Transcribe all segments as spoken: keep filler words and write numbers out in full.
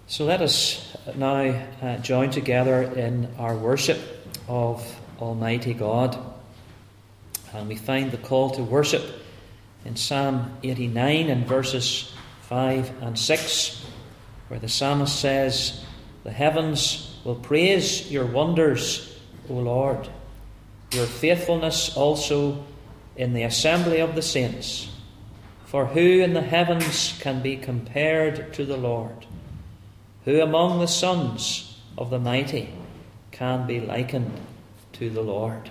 So let us now uh, join together in our worship of Almighty God. And we find the call to worship in Psalm eighty-nine and verses five and six, where the psalmist says, "The heavens will praise your wonders, O Lord, your faithfulness also in the assembly of the saints. For who in the heavens can be compared to the Lord? Who among the sons of the mighty can be likened to the Lord?"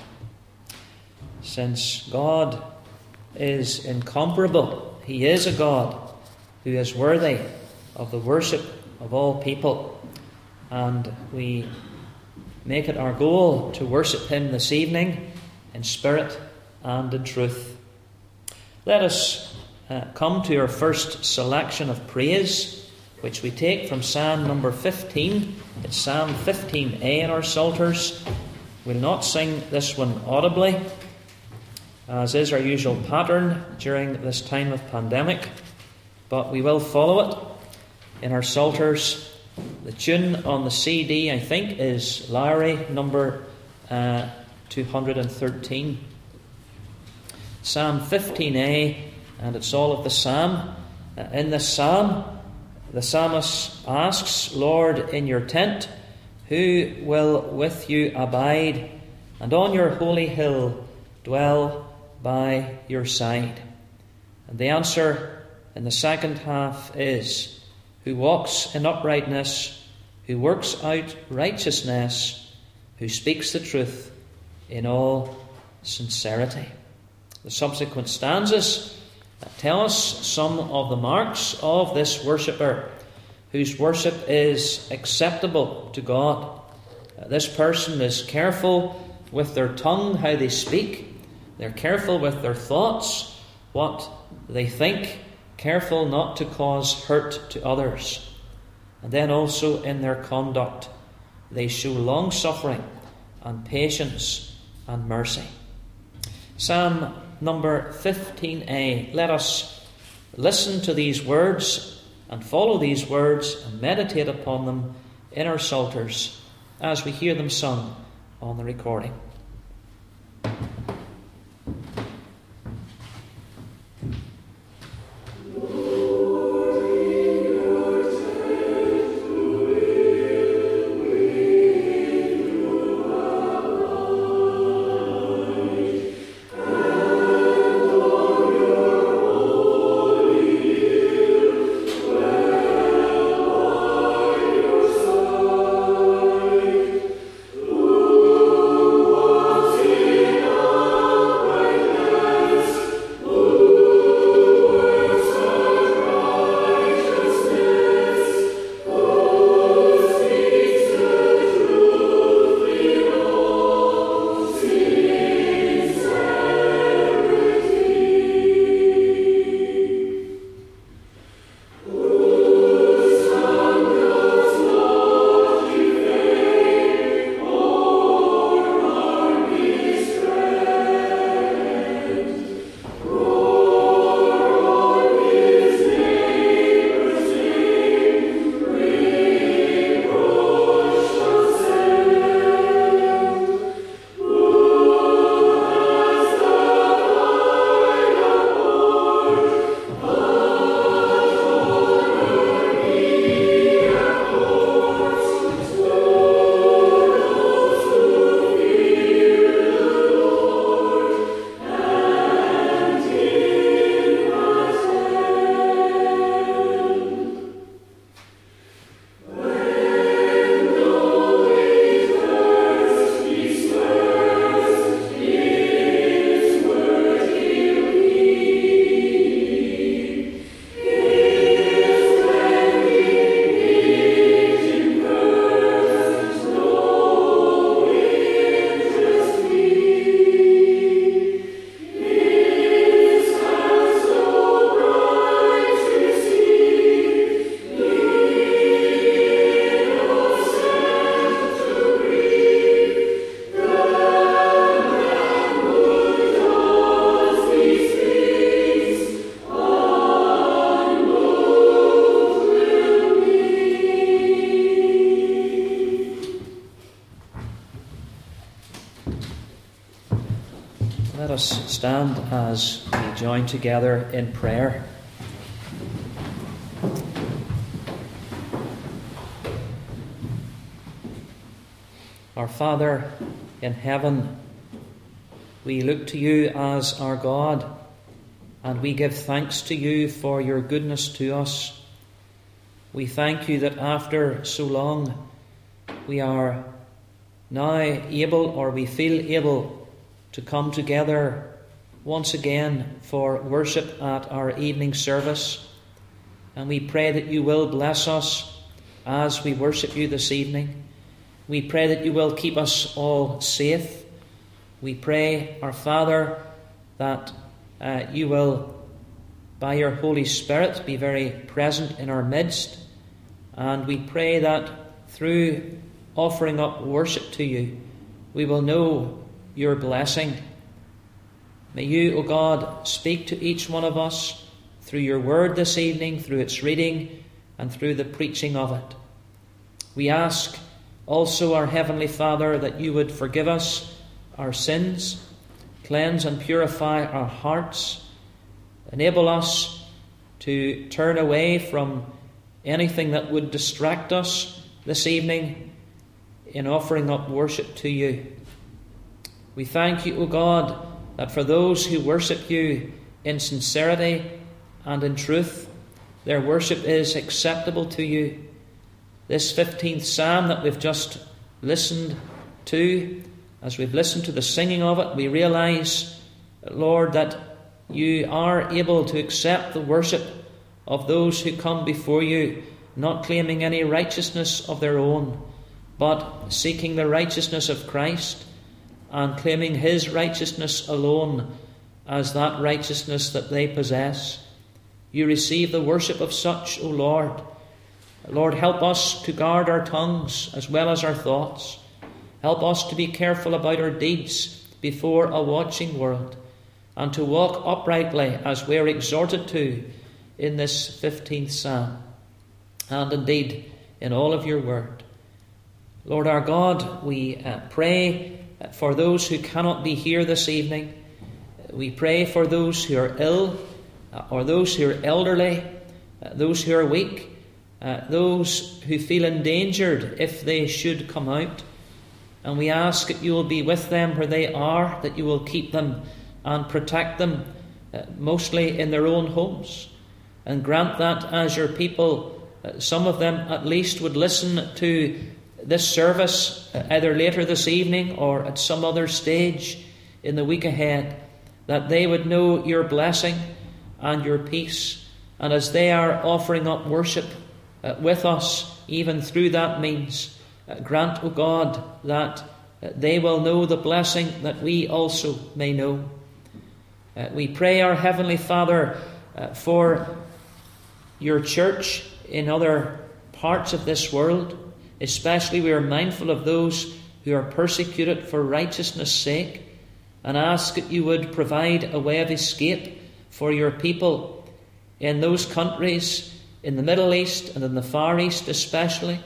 Since God is incomparable, He is a God who is worthy of the worship of all people, and we make it our goal to worship Him this evening in spirit and in truth. Let us uh, come to our first selection of praise, which we take from Psalm number fifteen. It's Psalm fifteen a in our Psalters. We'll not sing this one audibly, as is our usual pattern during this time of pandemic, but we will follow it in our Psalters. The tune on the C D, I think, is Lowry number uh, two hundred thirteen. Psalm fifteen a, and it's all of the psalm. Uh, in this psalm, the psalmist asks, "Lord, in your tent, who will with you abide? And on your holy hill dwell by your side?" And the answer in the second half is, "Who walks in uprightness, who works out righteousness, who speaks the truth in all sincerity." The subsequent stanzas tell us some of the marks of this worshipper, whose worship is acceptable to God. This person is careful with their tongue, how they speak. They're careful with their thoughts, what they think, careful not to cause hurt to others. And then also in their conduct, they show long-suffering and patience and mercy. Psalm number fifteen a. Let us listen to these words and follow these words and meditate upon them in our psalters as we hear them sung on the recording. Oh us stand as we join together in prayer. Our Father in heaven, we look to you as our God, and we give thanks to you for your goodness to us. We thank you that after so long we are now able, or we feel able, to come together once again for worship at our evening service. And we pray that you will bless us as we worship you this evening. We pray that you will keep us all safe. We pray, our Father, that uh, you will, by your Holy Spirit, be very present in our midst. And we pray that through offering up worship to you, we will know your blessing. May you, O God, speak to each one of us through your word this evening, through its reading and through the preaching of it. We ask also, our Heavenly Father, that you would forgive us our sins, cleanse and purify our hearts, enable us to turn away from anything that would distract us this evening in offering up worship to you. We thank you, O God, that for those who worship you in sincerity and in truth, their worship is acceptable to you. This fifteenth Psalm that we've just listened to, as we've listened to the singing of it, we realise, Lord, that you are able to accept the worship of those who come before you, not claiming any righteousness of their own, but seeking the righteousness of Christ and claiming his righteousness alone as that righteousness that they possess. You receive the worship of such, O Lord. Lord, help us to guard our tongues as well as our thoughts. Help us to be careful about our deeds before a watching world, and to walk uprightly as we are exhorted to in this fifteenth Psalm, and indeed in all of your word. Lord our God, we uh, pray for those who cannot be here this evening. We pray for those who are ill, uh, or those who are elderly, uh, those who are weak, uh, those who feel endangered if they should come out. And we ask that you will be with them where they are, that you will keep them and protect them, uh, mostly in their own homes. And grant that as your people, uh, some of them at least would listen to this service uh, either later this evening or at some other stage in the week ahead, that they would know your blessing and your peace. And as they are offering up worship uh, with us, even through that means, uh, grant, O God, that uh, they will know the blessing that we also may know. Uh, we pray, our Heavenly Father, uh, for your church in other parts of this world. Especially we are mindful of those who are persecuted for righteousness' sake, and ask that you would provide a way of escape for your people in those countries, in the Middle East and in the Far East especially,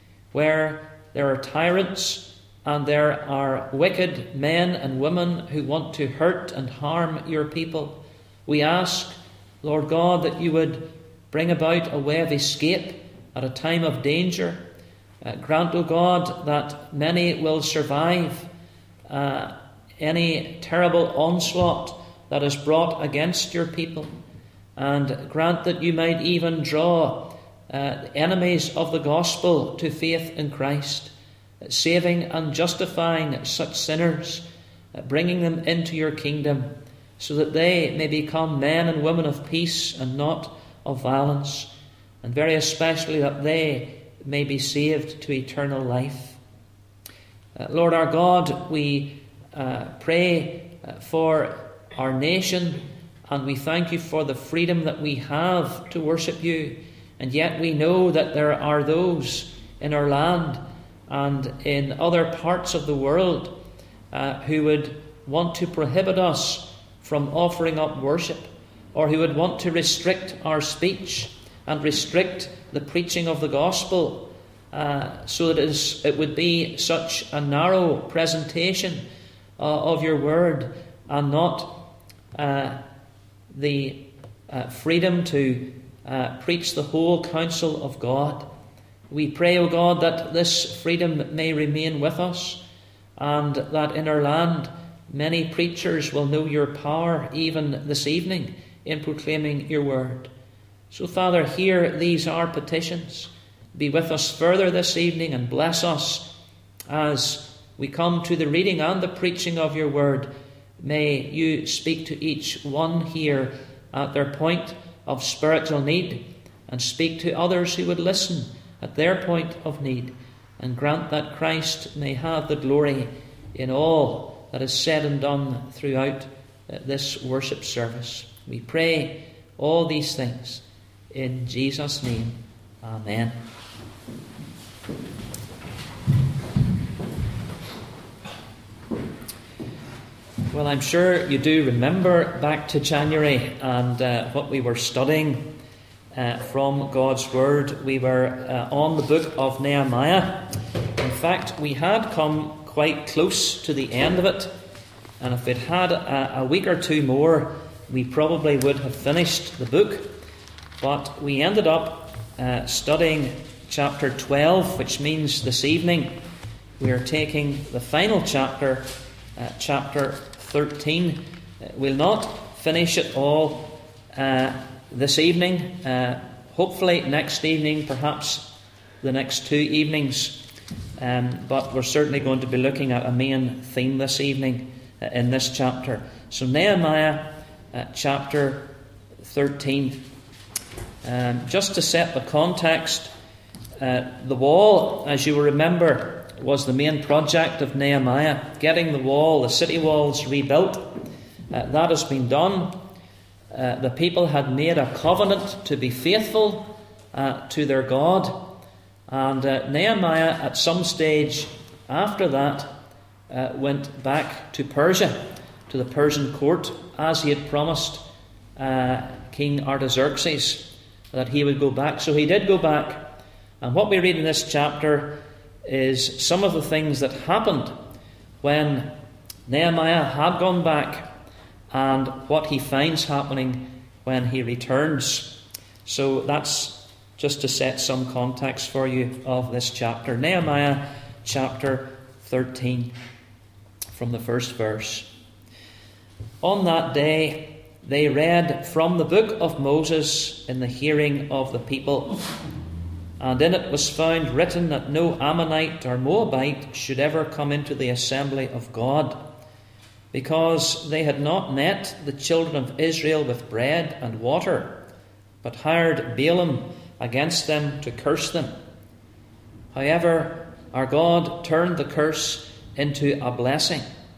where there are tyrants and there are wicked men and women who want to hurt and harm your people. We ask, Lord God, that you would bring about a way of escape at a time of danger. Uh, grant, O God, that many will survive uh, any terrible onslaught that is brought against your people. And grant that you might even draw uh, enemies of the gospel to faith in Christ, saving and justifying such sinners, uh, bringing them into your kingdom, so that they may become men and women of peace and not of violence, and very especially that they may be saved to eternal life. Uh, Lord our God, we uh, pray uh, for our nation, and we thank you for the freedom that we have to worship you. And yet we know that there are those in our land and in other parts of the world uh, who would want to prohibit us from offering up worship, or who would want to restrict our speech and restrict the preaching of the gospel, uh, so that it, is, it would be such a narrow presentation uh, of your word and not uh, the uh, freedom to uh, preach the whole counsel of God. We pray, O God, that this freedom may remain with us, and that in our land many preachers will know your power even this evening in proclaiming your word. So, Father, hear these our petitions. Be with us further this evening and bless us as we come to the reading and the preaching of your word. May you speak to each one here at their point of spiritual need, and speak to others who would listen at their point of need, and grant that Christ may have the glory in all that is said and done throughout this worship service. We pray all these things in Jesus' name. Amen. Well, I'm sure you do remember back to January and uh, what we were studying uh, from God's Word. We were uh, on the book of Nehemiah. In fact, we had come quite close to the end of it, and if we'd had a, a week or two more, we probably would have finished the book. But we ended up uh, studying chapter twelve, which means this evening we are taking the final chapter, uh, chapter thirteen. We'll not finish it all uh, this evening. Uh, hopefully next evening, perhaps the next two evenings. Um, but we're certainly going to be looking at a main theme this evening uh, in this chapter. So Nehemiah uh, chapter thirteen. Um, just to set the context, uh, the wall, as you will remember, was the main project of Nehemiah. Getting the wall, the city walls rebuilt. Uh, that has been done. Uh, the people had made a covenant to be faithful uh, to their God. And uh, Nehemiah, at some stage after that, uh, went back to Persia, to the Persian court, as he had promised uh, King Artaxerxes that he would go back. So he did go back. And what we read in this chapter is some of the things that happened when Nehemiah had gone back, and what he finds happening when he returns. So that's just to set some context for you of this chapter. Nehemiah chapter thirteen, from the first verse. On that day they read from the book of Moses in the hearing of the people. And in it was found written that no Ammonite or Moabite should ever come into the assembly of God, because they had not met the children of Israel with bread and water, but hired Balaam against them to curse them. However, our God turned the curse into a blessing.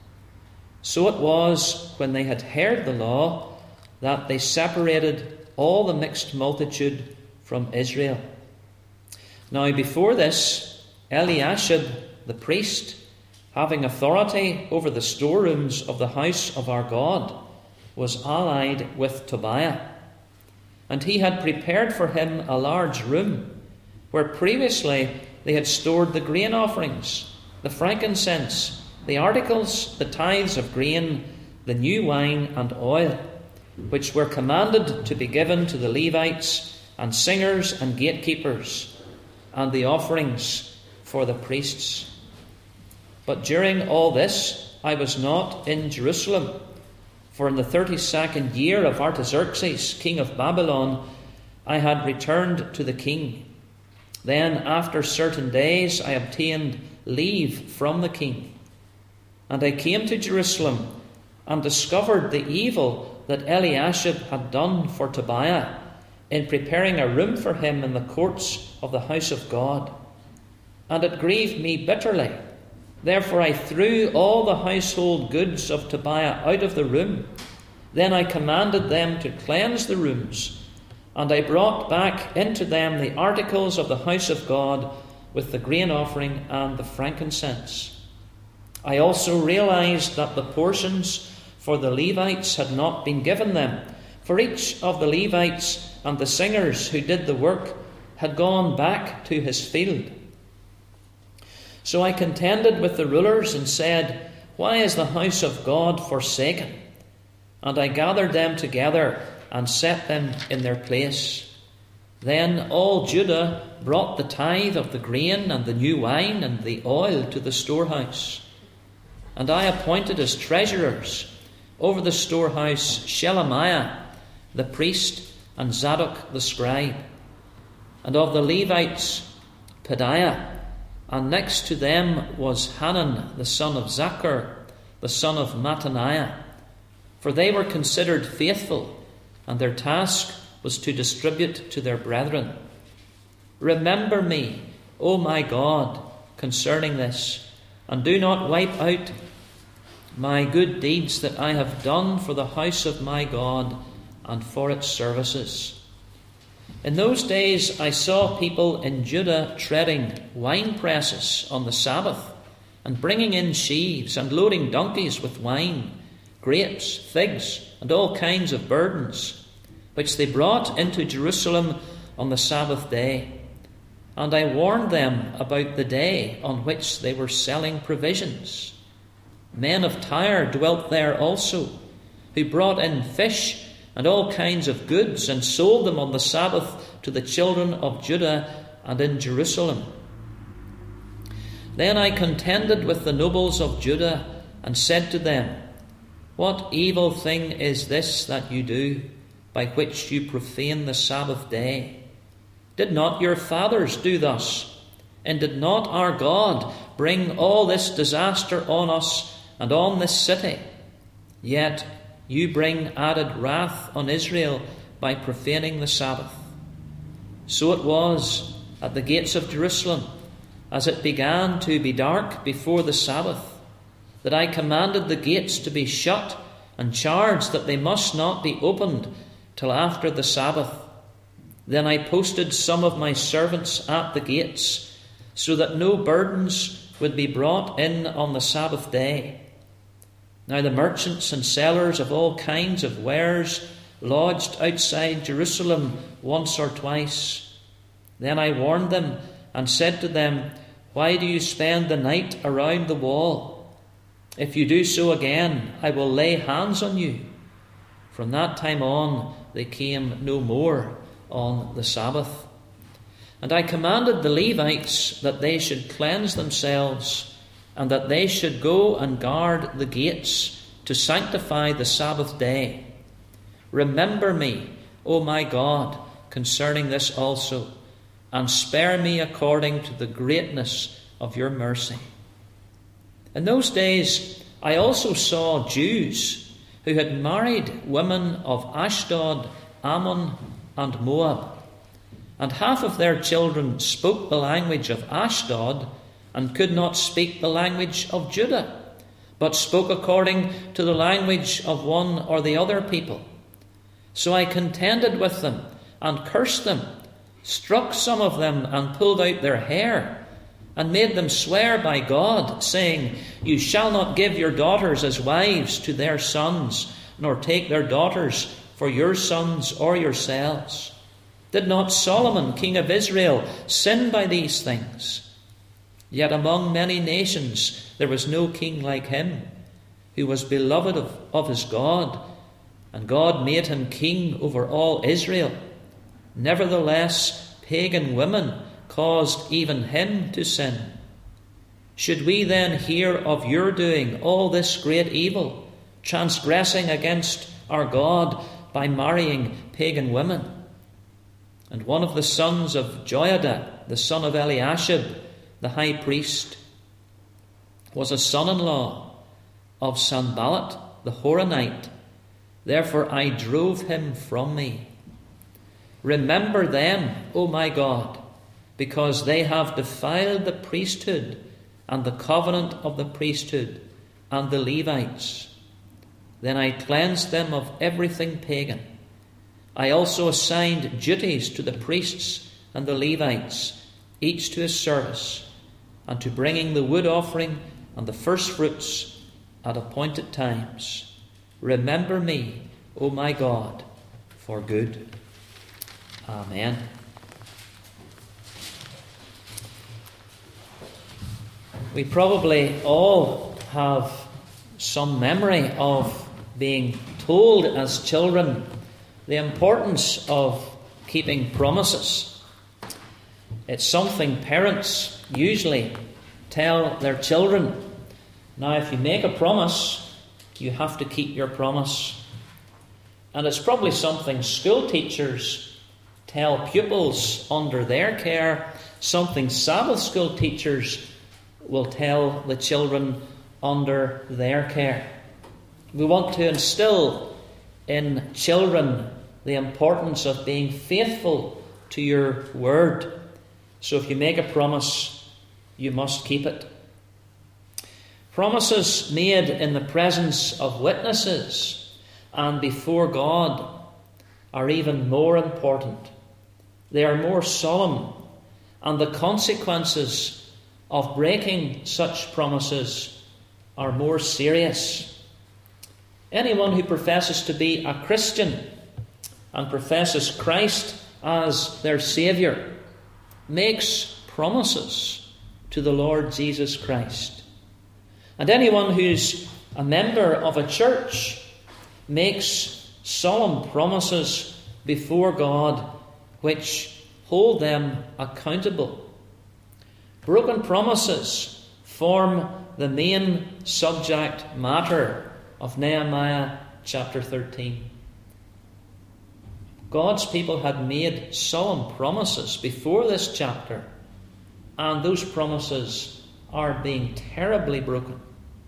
So it was, when they had heard the law, that they separated all the mixed multitude from Israel. Now before this, Eliashib the priest, having authority over the storerooms of the house of our God, was allied with Tobiah. And he had prepared for him a large room, where previously they had stored the grain offerings, the frankincense, the articles, the tithes of grain, the new wine and oil, which were commanded to be given to the Levites and singers and gatekeepers, and the offerings for the priests. But during all this I was not in Jerusalem, for in the thirty-second year of Artaxerxes, king of Babylon, I had returned to the king. Then, after certain days, I obtained leave from the king, and I came to Jerusalem and discovered the evil that Eliashib had done for Tobiah in preparing a room for him in the courts of the house of God. And it grieved me bitterly. Therefore I threw all the household goods of Tobiah out of the room. Then I commanded them to cleanse the rooms, and I brought back into them the articles of the house of God with the grain offering and the frankincense. I also realized that the portions for the Levites had not been given them, for each of the Levites and the singers who did the work had gone back to his field. So I contended with the rulers and said, why is the house of God forsaken? And I gathered them together and set them in their place. Then all Judah brought the tithe of the grain and the new wine and the oil to the storehouse. And I appointed as treasurers over the storehouse Shelemiah the priest and Zadok the scribe, and of the Levites Pedaiah, and next to them was Hanan the son of Zachar, the son of Mattaniah, for they were considered faithful, and their task was to distribute to their brethren. Remember me, O my God, concerning this, and do not wipe out my good deeds that I have done for the house of my God and for its services. In those days I saw people in Judah treading wine presses on the Sabbath, and bringing in sheaves, and loading donkeys with wine, grapes, figs, and all kinds of burdens, which they brought into Jerusalem on the Sabbath day. And I warned them about the day on which they were selling provisions. Men of Tyre dwelt there also, who brought in fish and all kinds of goods, and sold them on the Sabbath to the children of Judah and in Jerusalem. Then I contended with the nobles of Judah, and said to them, What evil thing is this that you do, by which you profane the Sabbath day? Did not your fathers do thus? And did not our God bring all this disaster on us and on this city? Yet you bring added wrath on Israel by profaning the Sabbath. So it was at the gates of Jerusalem, as it began to be dark before the Sabbath, that I commanded the gates to be shut, and charged that they must not be opened till after the Sabbath. Then I posted some of my servants at the gates, so that no burdens would be brought in on the Sabbath day. Now the merchants and sellers of all kinds of wares lodged outside Jerusalem once or twice. Then I warned them and said to them, Why do you spend the night around the wall? If you do so again, I will lay hands on you. From that time on, they came no more on the Sabbath. And I commanded the Levites that they should cleanse themselves, and that they should go and guard the gates to sanctify the Sabbath day. Remember me, O my God, concerning this also, and spare me according to the greatness of your mercy. In those days I also saw Jews who had married women of Ashdod, Ammon, and Moab, and half of their children spoke the language of Ashdod, and could not speak the language of Judah, but spoke according to the language of one or the other people. So I contended with them and cursed them, struck some of them and pulled out their hair, and made them swear by God, saying, You shall not give your daughters as wives to their sons, nor take their daughters for your sons or yourselves. Did not Solomon, king of Israel, sin by these things? Yet among many nations there was no king like him, who was beloved of, of his God, and God made him king over all Israel. Nevertheless, pagan women caused even him to sin. Should we then hear of your doing all this great evil, transgressing against our God by marrying pagan women? And one of the sons of Joiada, the son of Eliashib, the high priest, was a son-in-law of Sanballat the Horonite. Therefore I drove him from me. Remember them, O my God, because they have defiled the priesthood and the covenant of the priesthood and the Levites. Then I cleansed them of everything pagan. I also assigned duties to the priests and the Levites, each to his service, and to bringing the wood offering and the first fruits at appointed times. Remember me, O my God, for good. Amen. We probably all have some memory of being told as children the importance of keeping promises. It's something parents usually tell their children. Now, if you make a promise, you have to keep your promise. And it's probably something school teachers tell pupils under their care, something Sabbath school teachers will tell the children under their care. We want to instill in children the importance of being faithful to your word. So if you make a promise, you must keep it. Promises made in the presence of witnesses and before God are even more important. They are more solemn, and the consequences of breaking such promises are more serious. Anyone who professes to be a Christian and professes Christ as their Saviour makes promises to the Lord Jesus Christ. And anyone who's a member of a church makes solemn promises before God which hold them accountable. Broken promises form the main subject matter of Nehemiah chapter thirteen. God's people had made solemn promises before this chapter, and those promises are being terribly broken.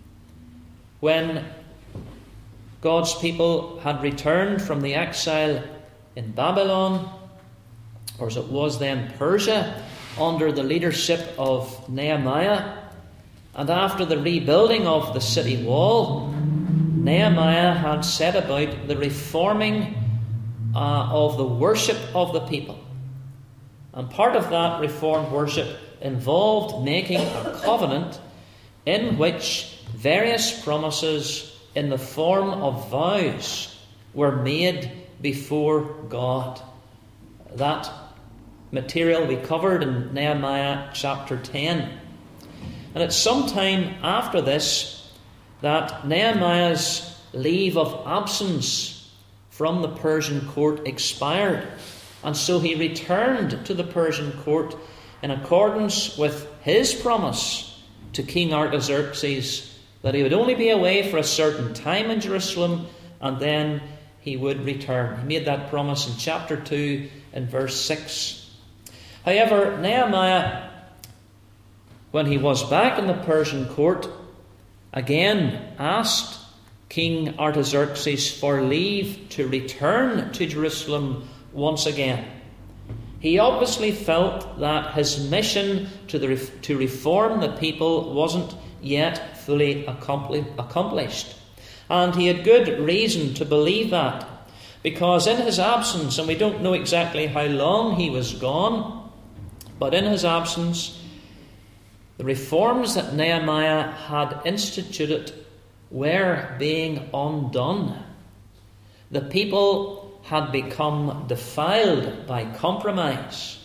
When God's people had returned from the exile in Babylon, or as it was then Persia, under the leadership of Nehemiah, and after the rebuilding of the city wall, Nehemiah had set about the reforming uh, of the worship of the people. And part of that reformed worship involved making a covenant in which various promises in the form of vows were made before God. That material we covered in Nehemiah chapter ten. And it's sometime after this that Nehemiah's leave of absence from the Persian court expired. And so he returned to the Persian court in accordance with his promise to King Artaxerxes that he would only be away for a certain time in Jerusalem and then he would return. He made that promise in chapter two and verse six. However, Nehemiah, when he was back in the Persian court, again asked King Artaxerxes for leave to return to Jerusalem once again. He obviously felt that his mission to, the, to reform the people wasn't yet fully accomplished. And he had good reason to believe that, because in his absence, and we don't know exactly how long he was gone, but in his absence, the reforms that Nehemiah had instituted were being undone. The people had become defiled by compromise.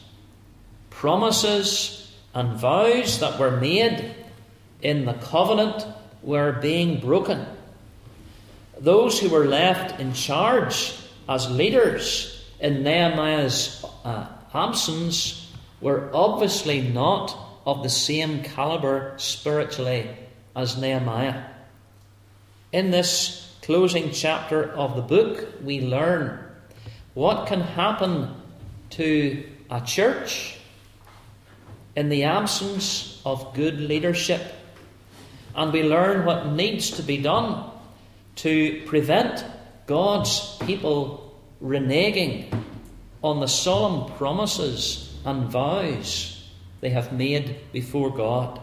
Promises and vows that were made in the covenant were being broken. Those who were left in charge as leaders in Nehemiah's uh, absence were obviously not of the same caliber spiritually as Nehemiah. In this closing chapter of the book, we learn what can happen to a church in the absence of good leadership. And we learn what needs to be done to prevent God's people reneging on the solemn promises and vows they have made before God.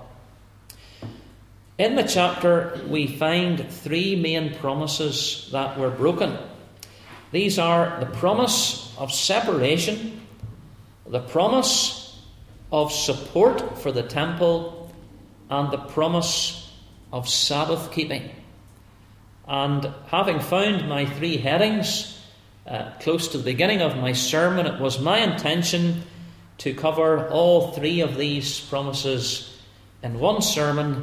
In the chapter, we find three main promises that were broken. These are the promise of separation, the promise of support for the temple, and the promise of Sabbath keeping. And having found my three headings uh, close to the beginning of my sermon, it was my intention to cover all three of these promises in one sermon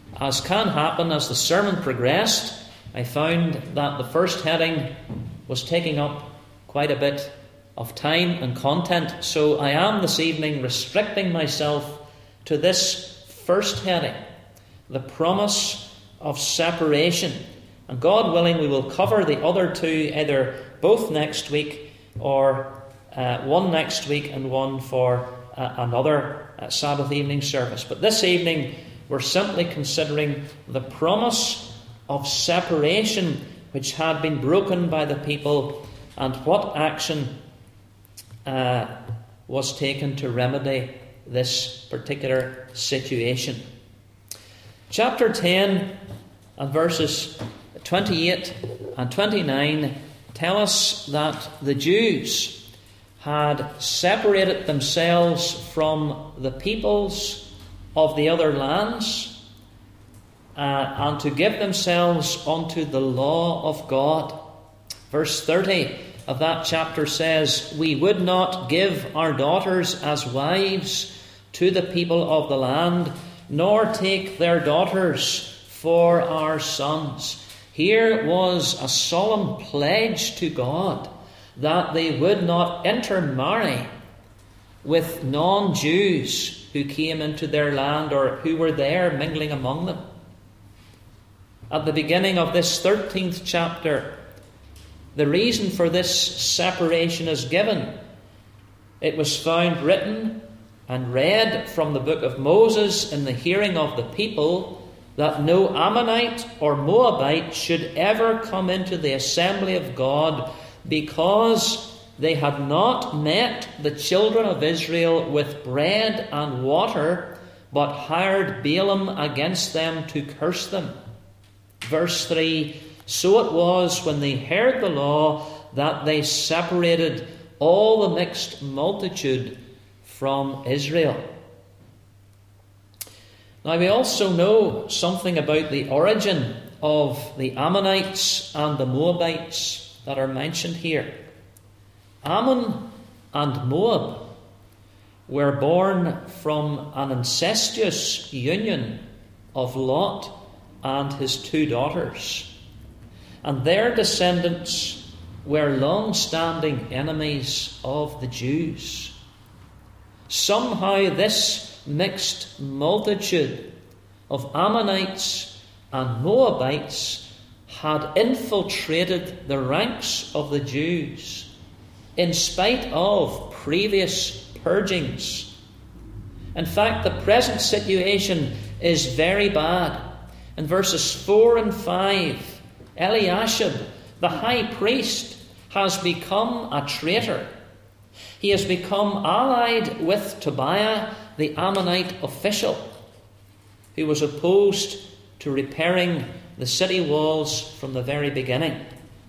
As can happen, as the sermon progressed, I found that the first heading was taking up quite a bit of time and content. So I am this evening restricting myself to this first heading, the promise of separation. And God willing, we will cover the other two, either both next week or uh, one next week and one for uh, another uh, Sabbath evening service. But this evening, we're simply considering the promise of separation which had been broken by the people, and what action uh, was taken to remedy this particular situation. Chapter ten and verses twenty-eight and twenty-nine tell us that the Jews had separated themselves from the peoples of the other lands uh, and to give themselves unto the law of God. Verse thirty of that chapter says, "We would not give our daughters as wives to the people of the land, nor take their daughters for our sons." Here was a solemn pledge to God that they would not intermarry with non-Jews who came into their land or who were there mingling among them. At the beginning of this thirteenth chapter, the reason for this separation is given. It was found written and read from the book of Moses in the hearing of the people that no Ammonite or Moabite should ever come into the assembly of God, because they had not met the children of Israel with bread and water, but hired Balaam against them to curse them. Verse three, "So it was when they heard the law that they separated all the mixed multitude from Israel." Now we also know something about the origin of the Ammonites and the Moabites that are mentioned here. Ammon and Moab were born from an incestuous union of Lot and his two daughters, and their descendants were long-standing enemies of the Jews. Somehow this mixed multitude of Ammonites and Moabites had infiltrated the ranks of the Jews in spite of previous purgings. In fact, the present situation is very bad. In verses four and five, Eliashib, the high priest, has become a traitor. He has become allied with Tobiah, the Ammonite official, who was opposed to repairing the city walls from the very beginning.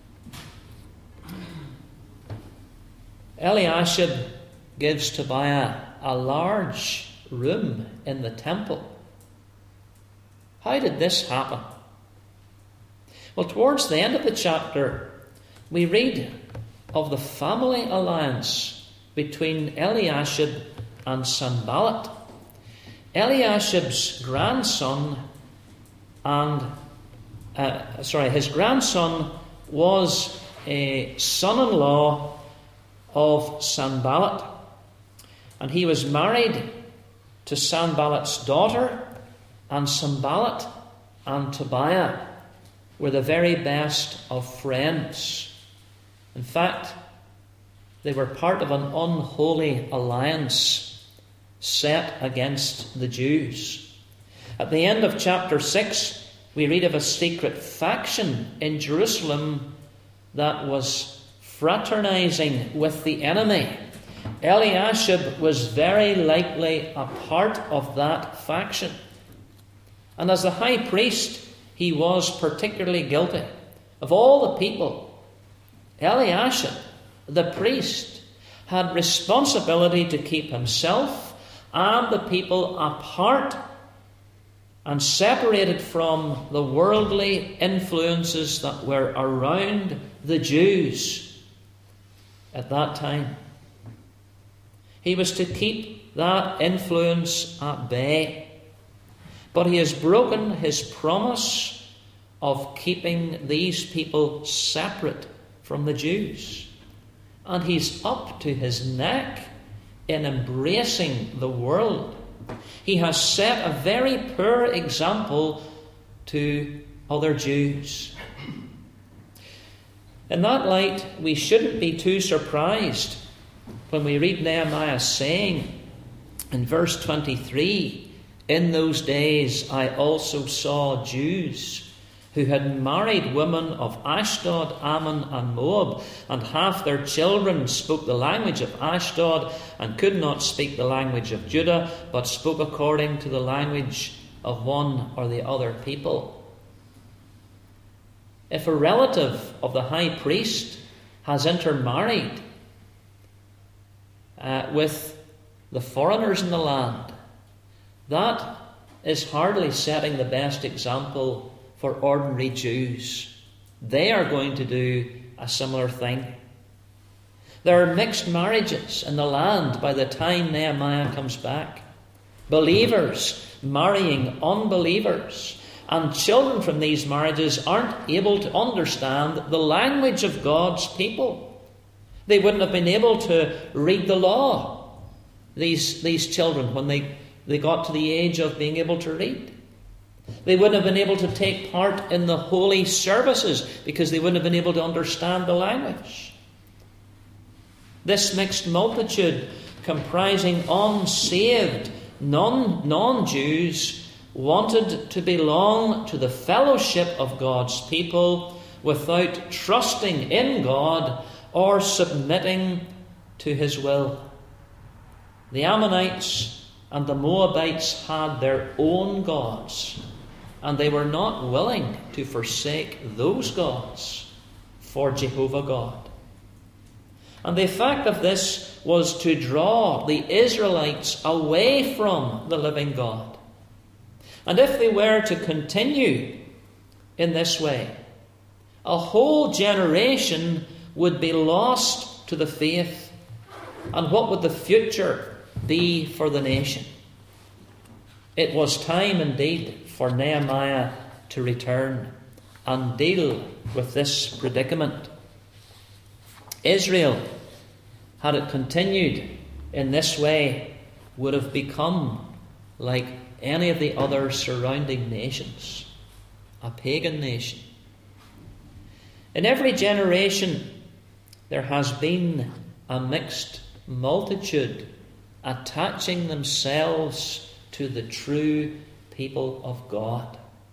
Eliashib gives Tobiah a large room in the temple. How did this happen? Well, towards the end of the chapter, we read of the family alliance between Eliashib and Sanballat. Eliashib's grandson and uh, sorry, his grandson was a son-in-law of Sanballat, and he was married to Sanballat's daughter, and Sanballat and Tobiah were the very best of friends. In fact, they were part of an unholy alliance set against the Jews. At the end of chapter six, we read of a secret faction in Jerusalem that was fraternizing with the enemy. Eliashib was very likely a part of that faction. And as the high priest, he was particularly guilty. Of all the people, Eliashib, the priest, had responsibility to keep himself and the people apart and separated from the worldly influences that were around the Jews at that time. He was to keep that influence at bay. But he has broken his promise of keeping these people separate from the Jews. And he's up to his neck in embracing the world. He has set a very poor example to other Jews. In that light, we shouldn't be too surprised when we read Nehemiah saying in verse twenty-three, "In those days I also saw Jews who had married women of Ashdod, Ammon, and Moab, and half their children spoke the language of Ashdod and could not speak the language of Judah, but spoke according to the language of one or the other people." If a relative of the high priest has intermarried uh, with the foreigners in the land, that is hardly setting the best example for ordinary Jews. They are going to do a similar thing. There are mixed marriages in the land by the time Nehemiah comes back. Believers marrying unbelievers. And children from these marriages aren't able to understand the language of God's people. They wouldn't have been able to read the law, these, these children, when they, they got to the age of being able to read. They wouldn't have been able to take part in the holy services because they wouldn't have been able to understand the language. This mixed multitude, comprising unsaved non, non-Jews, wanted to belong to the fellowship of God's people without trusting in God or submitting to his will. The Ammonites and the Moabites had their own gods, and they were not willing to forsake those gods for Jehovah God. And the effect of this was to draw the Israelites away from the living God. And if they were to continue in this way, a whole generation would be lost to the faith. And what would the future be for the nation? It was time indeed for Nehemiah to return and deal with this predicament. Israel, had it continued in this way, would have become like any of the other surrounding nations, a pagan nation. In every generation, there has been a mixed multitude attaching themselves to the true people of God.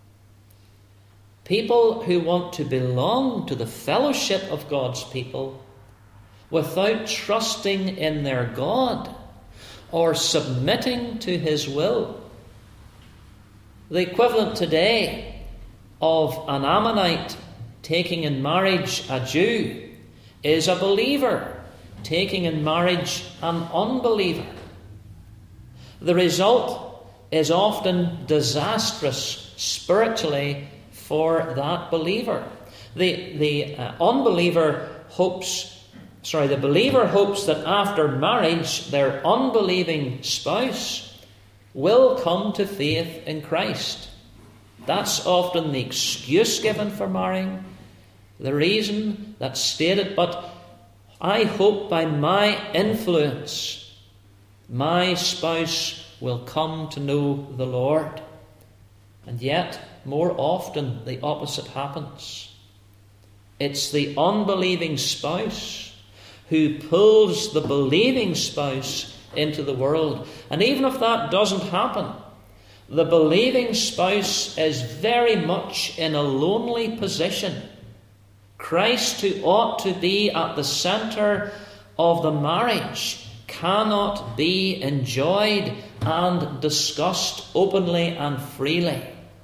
People who want to belong to the fellowship of God's people without trusting in their God or submitting to his will. The equivalent today of an Ammonite taking in marriage a Jew is a believer taking in marriage an unbeliever. The result is often disastrous spiritually for that believer. The, the uh, unbeliever hopes, sorry, the believer hopes that after marriage their unbelieving spouse will come to faith in Christ. That's often the excuse given for marrying, the reason that's stated. But I hope by my influence, my spouse will come to know the Lord. And yet, more often, the opposite happens. It's the unbelieving spouse who pulls the believing spouse into the world. And even if that doesn't happen, the believing spouse is very much in a lonely position. Christ, who ought to be at the centre of the marriage, cannot be enjoyed and discussed openly and freely.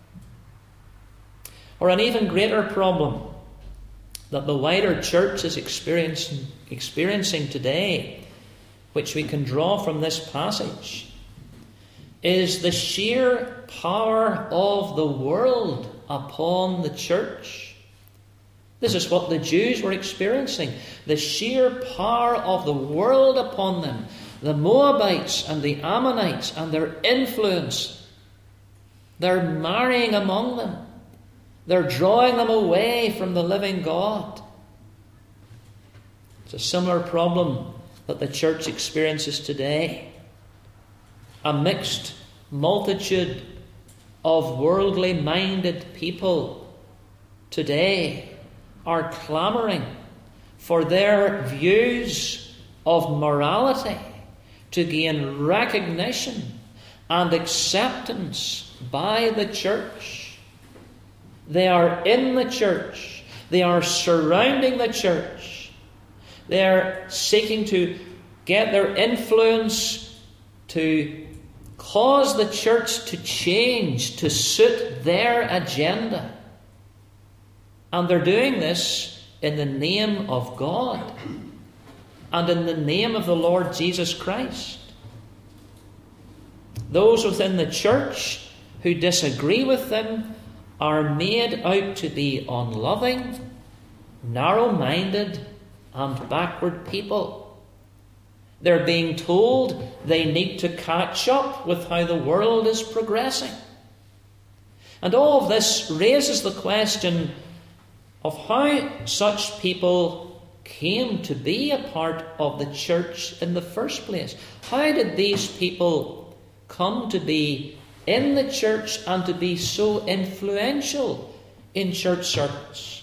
Or an even greater problem that the wider church is experiencing, experiencing today, which we can draw from this passage, is the sheer power of the world upon the church. This is what the Jews were experiencing, the sheer power of the world upon them, the Moabites and the Ammonites and their influence. They're marrying among them. They're drawing them away from the living God. It's a similar problem that the church experiences today. A mixed multitude of worldly minded people today are clamouring for their views of morality to gain recognition and acceptance by the church. They are in the church. They are surrounding the church. They are seeking to get their influence to cause the church to change, to suit their agenda. And they're doing this in the name of God and in the name of the Lord Jesus Christ. Those within the church who disagree with them are made out to be unloving, narrow-minded, and backward people. They're being told they need to catch up with how the world is progressing. And all of this raises the question of how such people came to be a part of the church in the first place. How did these people come to be in the church and to be so influential in church circles?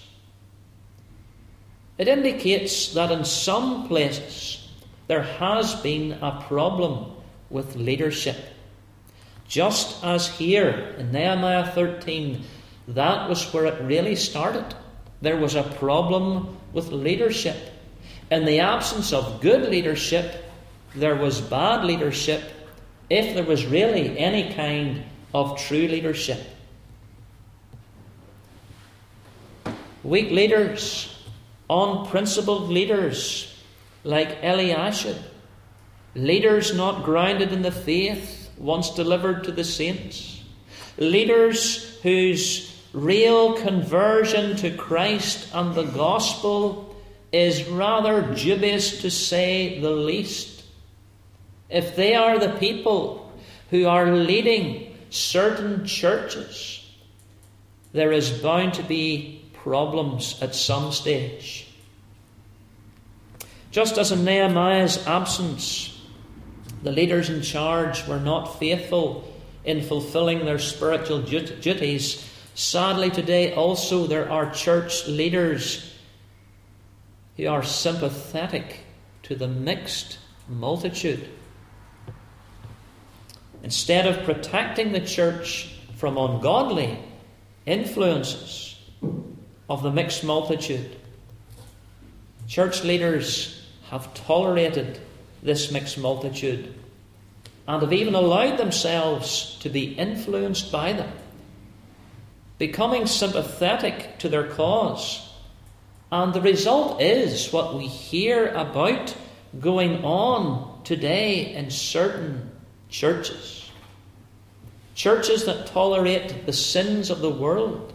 It indicates that in some places there has been a problem with leadership. Just as here in Nehemiah thirteen, that was where it really started. There was a problem with leadership. In the absence of good leadership, there was bad leadership, if there was really any kind of true leadership. Weak leaders, unprincipled leaders like Eliashib, leaders not grounded in the faith once delivered to the saints, leaders whose real conversion to Christ and the gospel is rather dubious, to say the least. If they are the people who are leading certain churches, there is bound to be problems at some stage. Just as in Nehemiah's absence, the leaders in charge were not faithful in fulfilling their spiritual duties, sadly today also there are church leaders who are sympathetic to the mixed multitude. Instead of protecting the church from ungodly influences of the mixed multitude, church leaders have tolerated this mixed multitude and have even allowed themselves to be influenced by them, becoming sympathetic to their cause. And the result is what we hear about going on today in certain churches. Churches that tolerate the sins of the world,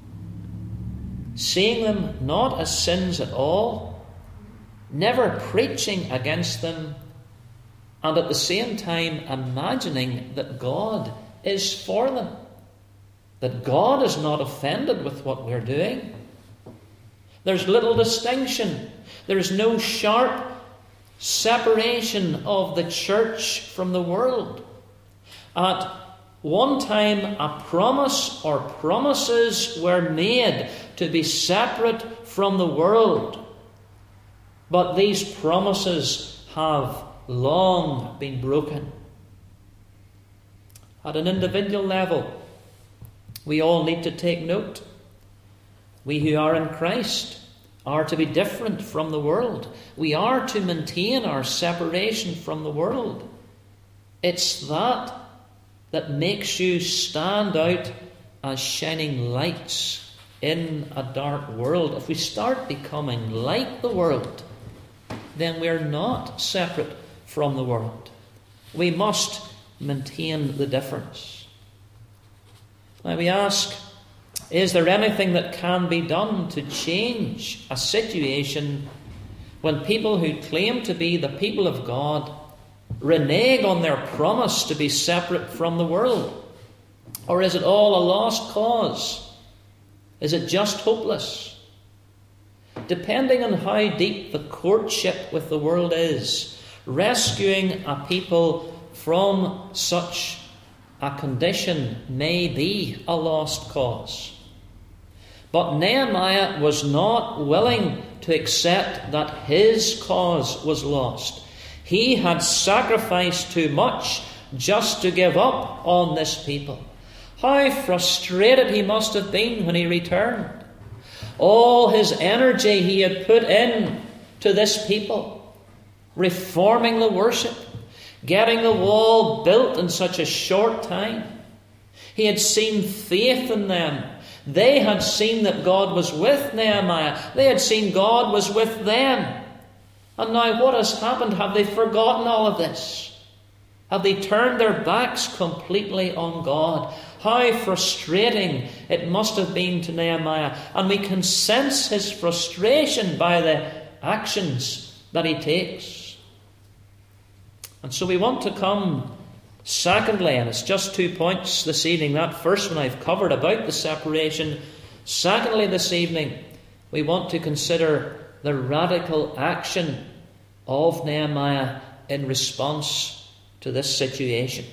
seeing them not as sins at all, never preaching against them, and at the same time imagining that God is for them, that God is not offended with what we're doing. There's little distinction. There's no sharp separation of the church from the world. At one time, a promise or promises were made to be separate from the world. But these promises have long been broken. At an individual level, we all need to take note. We who are in Christ are to be different from the world. We are to maintain our separation from the world. It's that that makes you stand out as shining lights in a dark world. If we start becoming like the world, then we're not separate from the world. We must maintain the difference. Now we ask, is there anything that can be done to change a situation when people who claim to be the people of God renege on their promise to be separate from the world? Or is it all a lost cause? Is it just hopeless? Depending on how deep the courtship with the world is, rescuing a people from such a condition may be a lost cause. But Nehemiah was not willing to accept that his cause was lost. He had sacrificed too much just to give up on this people. How frustrated he must have been when he returned. All his energy he had put in to this people, reforming the worship, getting the wall built in such a short time. He had seen faith in them. They had seen that God was with Nehemiah. They had seen God was with them. And now what has happened? Have they forgotten all of this? Have they turned their backs completely on God? How frustrating it must have been to Nehemiah. And we can sense his frustration by the actions that he takes. And so we want to come, secondly, and it's just two points this evening. That first one I've covered about the separation. Secondly, this evening, we want to consider the radical action of Nehemiah in response to this situation.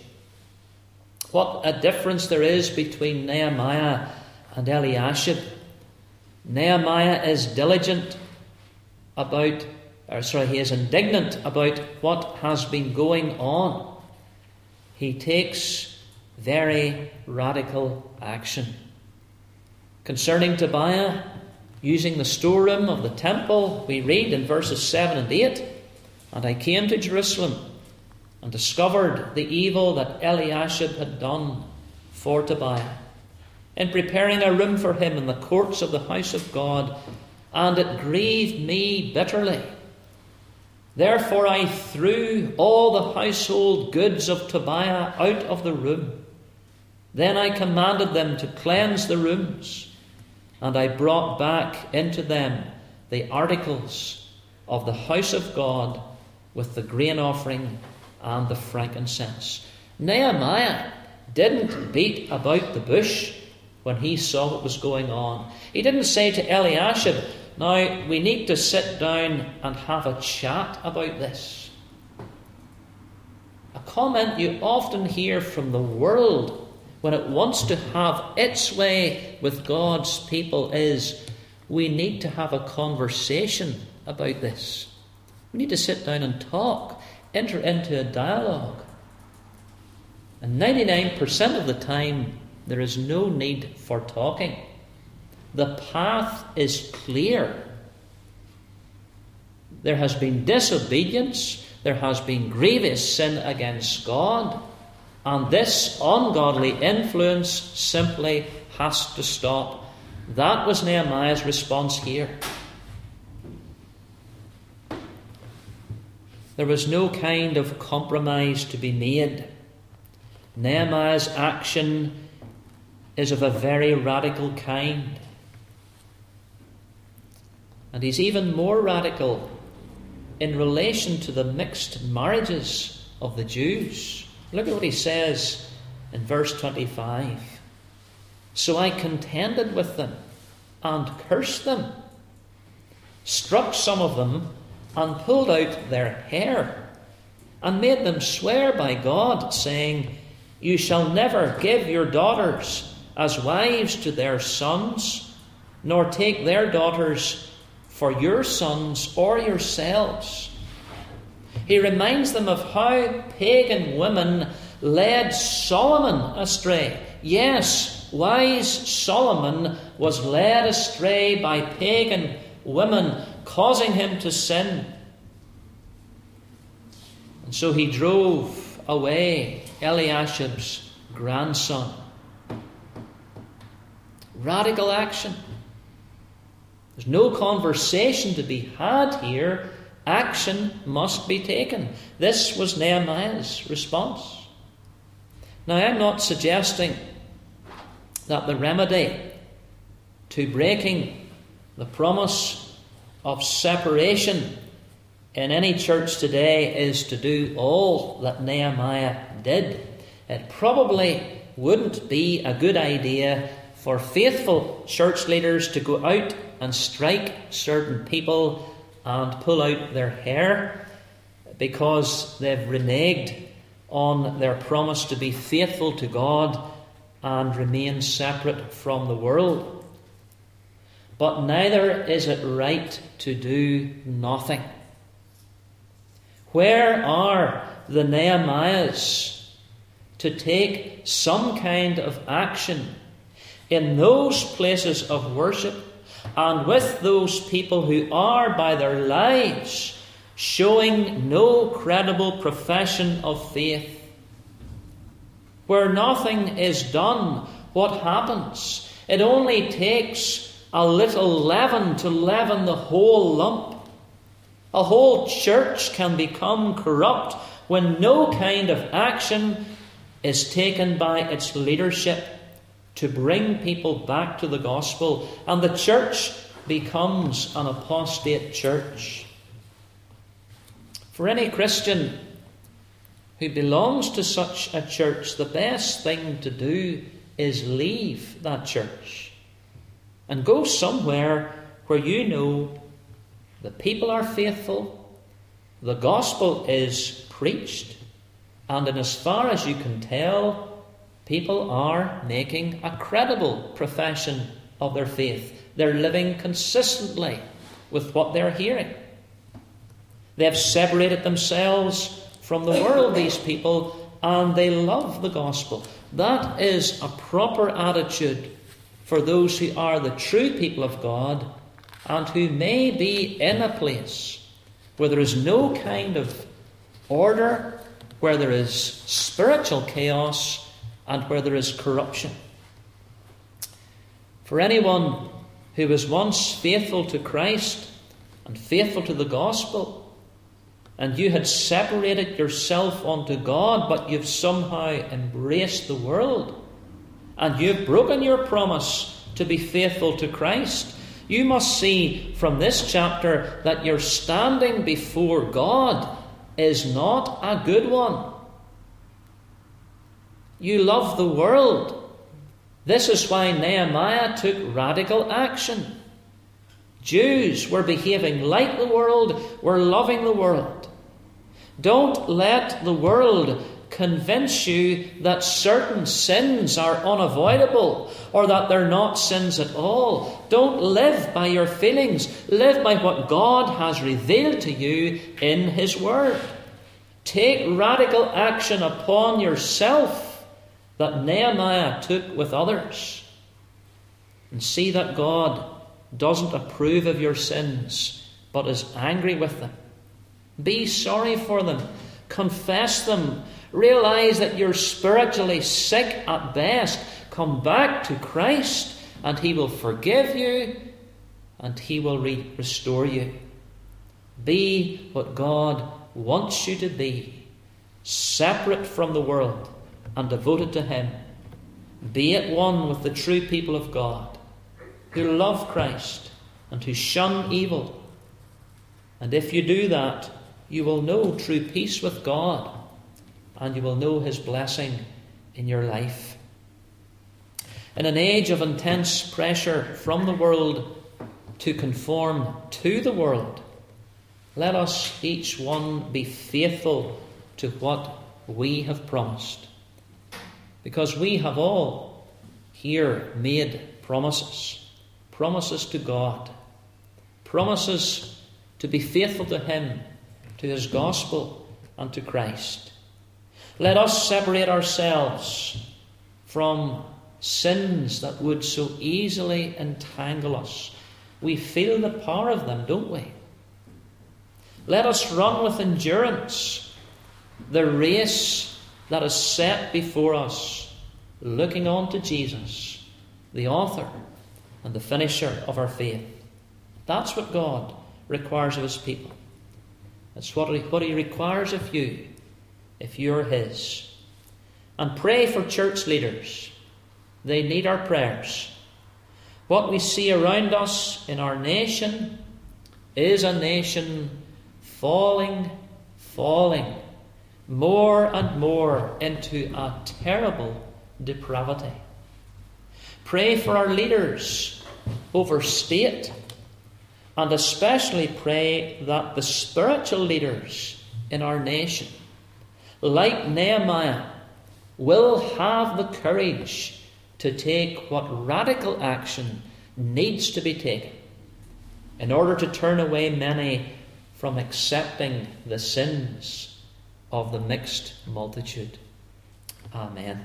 What a difference there is between Nehemiah and Eliashib. Nehemiah is diligent about, or sorry, he is indignant about what has been going on. He takes very radical action. Concerning Tobiah, using the storeroom of the temple, we read in verses seven and eight, "And I came to Jerusalem and discovered the evil that Eliashib had done for Tobiah, in preparing a room for him in the courts of the house of God, and it grieved me bitterly. Therefore I threw all the household goods of Tobiah out of the room. Then I commanded them to cleanse the rooms, and I brought back into them the articles of the house of God with the grain offering and the frankincense." Nehemiah didn't beat about the bush when he saw what was going on. He didn't say to Eliashib, "Now we need to sit down and have a chat about this." A comment you often hear from the world when it wants to have its way with God's people is, "We need to have a conversation about this. We need to sit down and talk, enter into a dialogue." And ninety-nine percent of the time, there is no need for talking. The path is clear. There has been disobedience, there has been grievous sin against God, and this ungodly influence simply has to stop. That was Nehemiah's response here. There was no kind of compromise to be made. Nehemiah's action is of a very radical kind. And he's even more radical in relation to the mixed marriages of the Jews. Look at what he says in verse twenty-five. "So I contended with them and cursed them, struck some of them and pulled out their hair, and made them swear by God, saying, 'You shall never give your daughters as wives to their sons, nor take their daughters for your sons or yourselves.'" He reminds them of how pagan women led Solomon astray. Yes, wise Solomon was led astray by pagan women, causing him to sin. And so he drove away Eliashib's grandson. Radical action. There's no conversation to be had here. Action must be taken. This was Nehemiah's response. Now, I'm not suggesting that the remedy to breaking the promise of separation in any church today is to do all that Nehemiah did. It probably wouldn't be a good idea for faithful church leaders to go out and strike certain people and pull out their hair because they've reneged on their promise to be faithful to God and remain separate from the world. But neither is it right to do nothing. Where are the Nehemiahs to take some kind of action in those places of worship and with those people who are by their lives showing no credible profession of faith? Where nothing is done, what happens? It only takes a little leaven to leaven the whole lump. A whole church can become corrupt when no kind of action is taken by its leadership to bring people back to the gospel, and the church becomes an apostate church. For any Christian who belongs to such a church, the best thing to do is leave that church and go somewhere where you know the people are faithful, the gospel is preached, and in as far as you can tell, people are making a credible profession of their faith. They're living consistently with what they're hearing. They have separated themselves from the world, these people, and they love the gospel. That is a proper attitude for those who are the true people of God and who may be in a place where there is no kind of order, where there is spiritual chaos, and where there is corruption. For anyone who was once faithful to Christ and faithful to the gospel, and you had separated yourself unto God, but you've somehow embraced the world, and you've broken your promise to be faithful to Christ, you must see from this chapter that your standing before God is not a good one. You love the world. This is why Nehemiah took radical action. Jews were behaving like the world, were loving the world. Don't let the world convince you that certain sins are unavoidable or that they're not sins at all. Don't live by your feelings. Live by what God has revealed to you in His Word. Take radical action upon yourself that Nehemiah took with others, and see that God doesn't approve of your sins but is angry with them. Be sorry for them. Confess them. Realize that you're spiritually sick at best. Come back to Christ and He will forgive you and He will re- restore you. Be what God wants you to be, separate from the world and devoted to Him. Be at one with the true people of God who love Christ and who shun evil. And if you do that, you will know true peace with God, and you will know His blessing in your life. In an age of intense pressure from the world to conform to the world, let us each one be faithful to what we have promised. Because we have all here made promises. Promises to God. Promises to be faithful to Him, to His gospel, and to Christ. Let us separate ourselves from sins that would so easily entangle us. We feel the power of them, don't we? Let us run with endurance the race that is set before us, looking on to Jesus, the author and the finisher of our faith. That's what God requires of His people. That's what he, what He requires of you if you're His. And pray for church leaders. They need our prayers. What we see around us in our nation is a nation falling, falling more and more into a terrible depravity. Pray for our leaders over state, and especially pray that the spiritual leaders in our nation, like Nehemiah, will have the courage to take what radical action needs to be taken in order to turn away many from accepting the sins of the mixed multitude. Amen.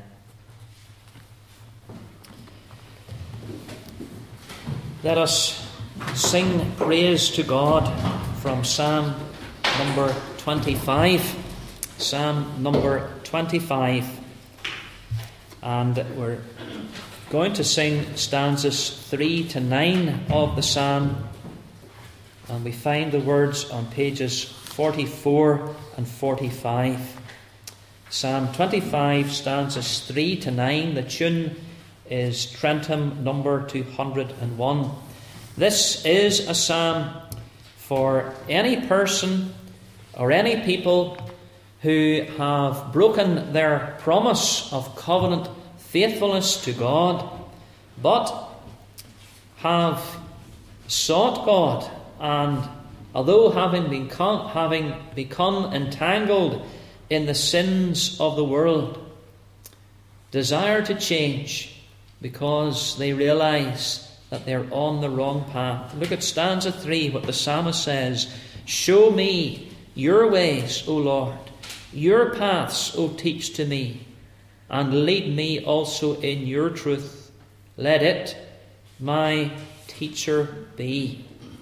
Let us sing praise to God from Psalm number twenty-five. Psalm number twenty-five. And we're going to sing stanzas three to nine of the psalm. And we find the words on pages forty-four and forty-five. Psalm twenty-five, stanzas three to nine. The tune is Trentham number two hundred one. This is a psalm for any person or any people who have broken their promise of covenant faithfulness to God, but have sought God, and although having become, having become entangled in the sins of the world, desire to change because they realize that they're on the wrong path. Look at stanza three, what the psalmist says: "Show me your ways, O Lord, your paths, O teach to me, and lead me also in your truth. Let it my teacher be."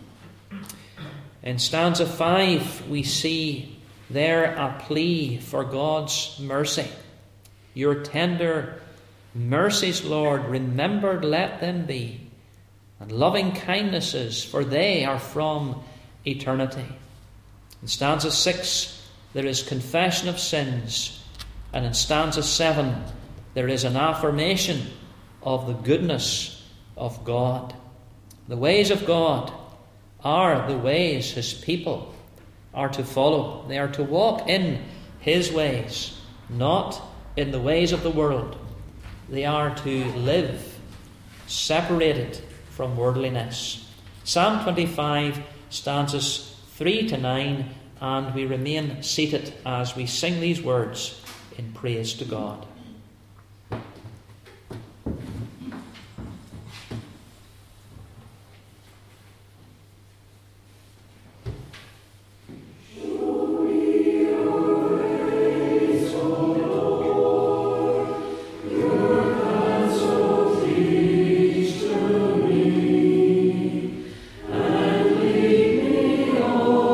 In stanza five, we see there a plea for God's mercy. "Your tender mercies, Lord, remembered let them be, and loving kindnesses, for they are from eternity." In stanza six, there is confession of sins. And in stanza seven, there is an affirmation of the goodness of God. The ways of God are the ways His people are to follow. They are to walk in His ways, not in the ways of the world. They are to live separated from worldliness. Psalm twenty-five, stanzas three to nine, and we remain seated as we sing these words in praise to God.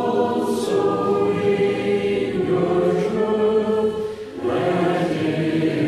Let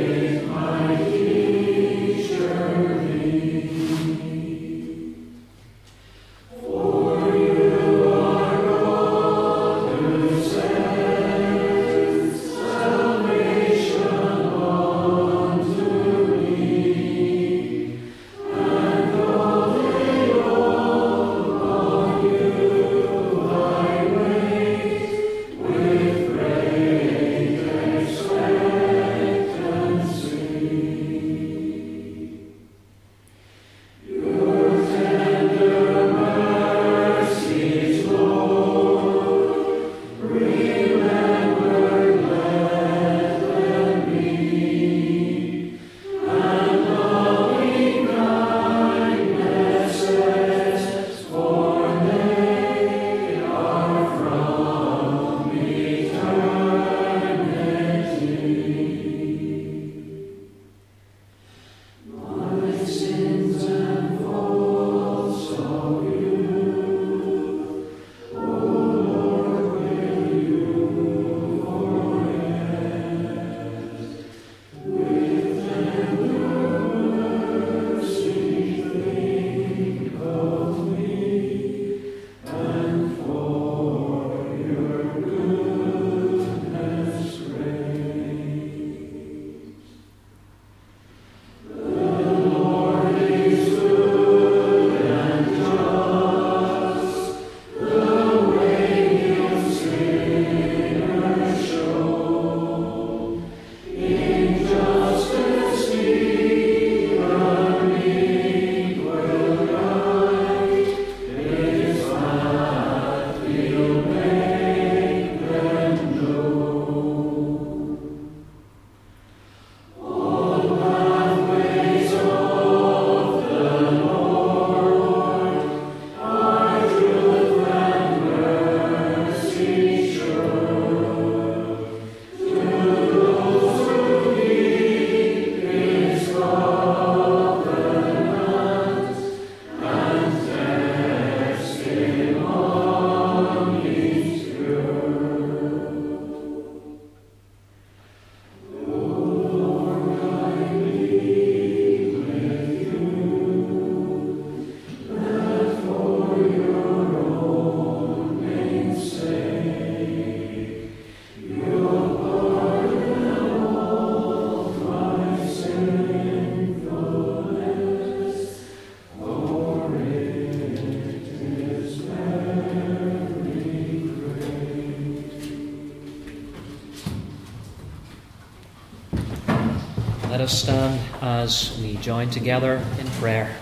us stand as we join together in prayer.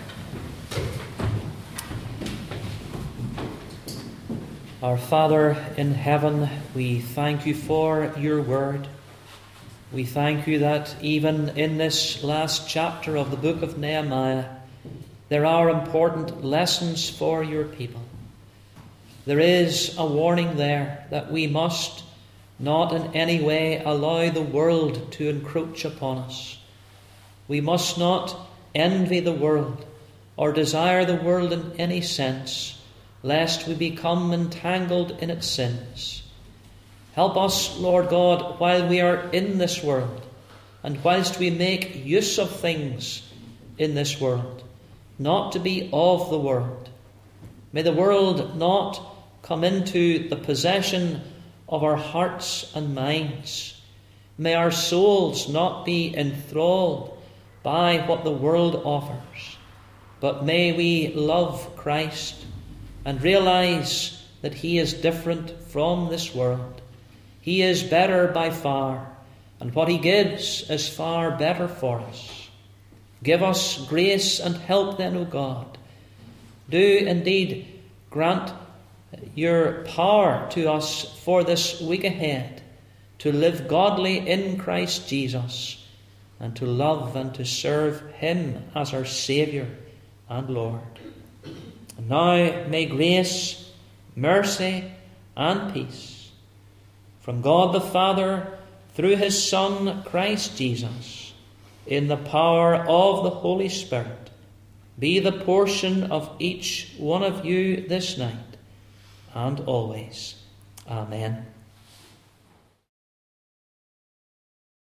Our Father in heaven, we thank you for your word. We thank you that even in this last chapter of the book of Nehemiah, there are important lessons for your people. There is a warning there that we must not in any way allow the world to encroach upon us. We must not envy the world or desire the world in any sense, lest we become entangled in its sins. Help us, Lord God, while we are in this world, and whilst we make use of things in this world, not to be of the world. May the world not come into the possession of our hearts and minds. May our souls not be enthralled by what the world offers, but may we love Christ and realize that he is different from this world. He is better by far, and what he gives is far better for us. Give us grace and help then, O God. Do indeed grant your power to us for this week ahead, to live godly in Christ Jesus, and to love and to serve him as our Saviour and Lord. And now may grace, mercy, and peace from God the Father through his Son Christ Jesus, in the power of the Holy Spirit, be the portion of each one of you this night and always. Amen.